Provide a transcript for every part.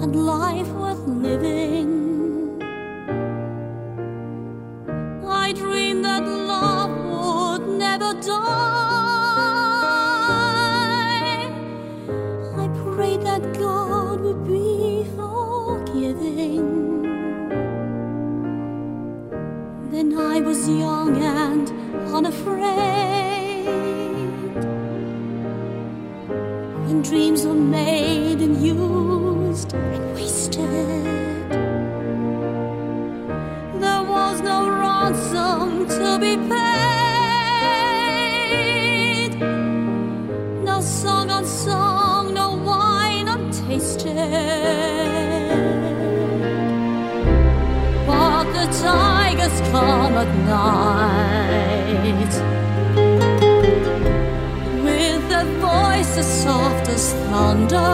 and life worth living. I dreamed that love would never die. I prayed that God would be forgiving. Then I was young and unafraid, when dreams were made and used and wasted. There was no ransom to be paid, no song unsung, no wine untasted. But the tigers come at night, with their voices soft as thunder,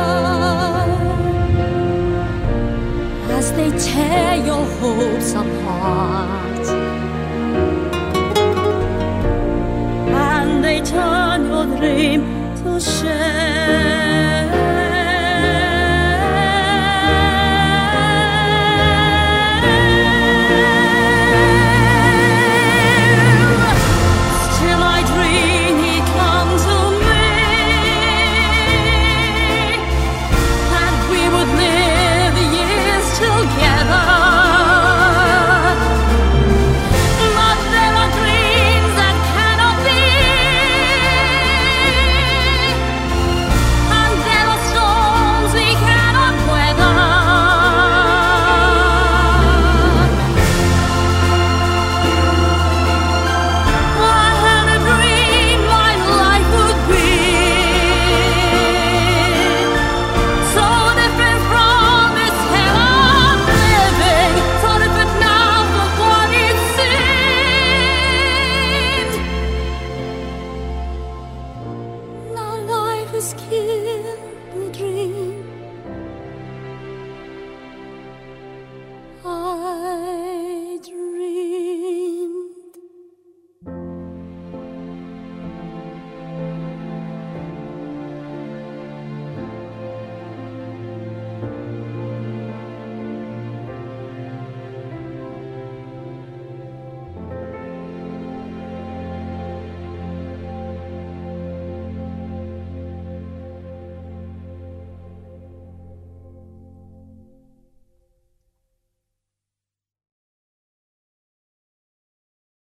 as they tear your hopes apart, and they turn your dream to shame.